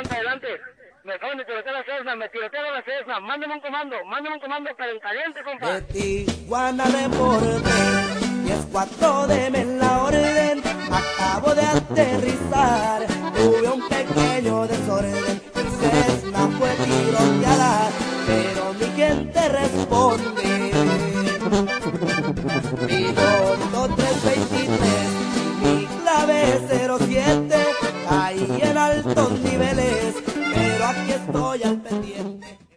adelante, adelante. Me acaban de tirotear la Cessna, me tirotearon la Cessna. Mándame un comando caliente, compa. De Tijuana reporte, 10-4, deme la orden. Acabo de aterrizar, tuve un pequeño desorden. Mi Cessna fue tiroteada, pero mi gente responde. Piloto